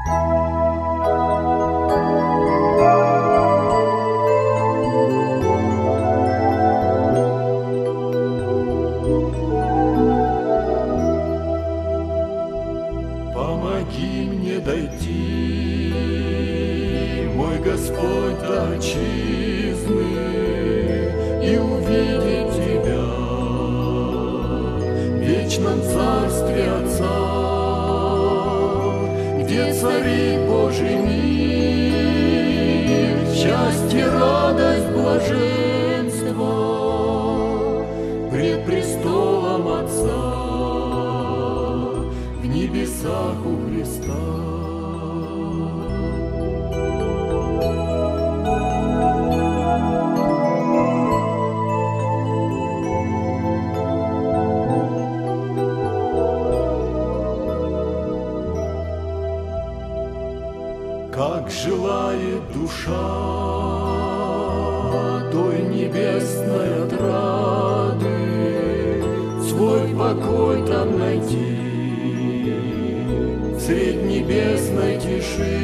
Помоги мне дойти, мой Господь, до отчизны и увидеть Тебя в вечном царстве Отца, где царит Божий мир, счастье, радость, блаженство пред престолом Отца в небесах у Христа. Как желает душа той небесной отрады, свой покой там найти средь небесной тиши,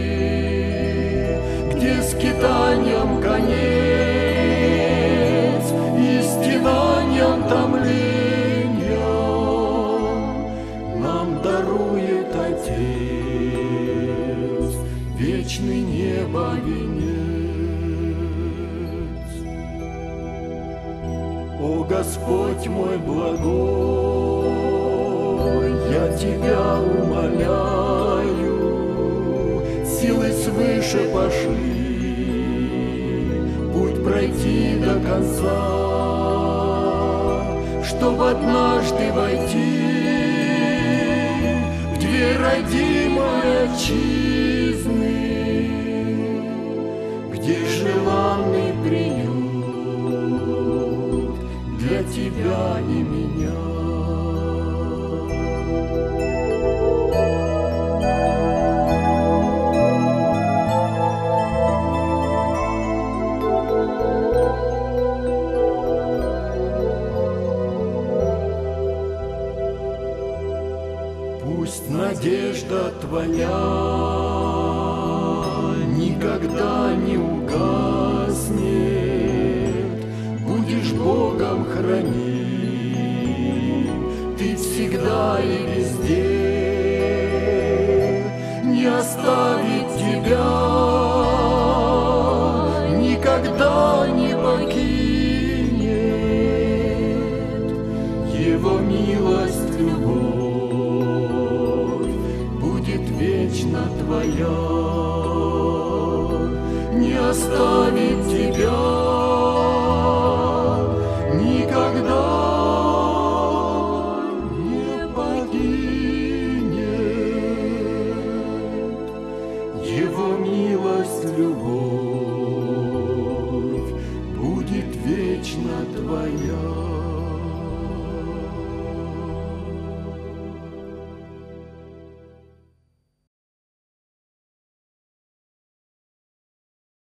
где скитанием конец и стенанием томления нам дарует Отец вечный небо венец. О Господь мой благой, я Тебя умоляю, силы свыше пошли, путь пройти до конца, чтоб однажды войти в дверь родимой отчизны, где желанный приют для Тебя и меня. Пусть надежда Твоя никогда не угаснет, будешь Богом храним Ты всегда и везде, не оставит Тебя, никогда не покинет. Его милость, любовь будет вечно Твоя, не оставит Тебя никогда, не покинет. Его милость, любовь будет вечно Твоя.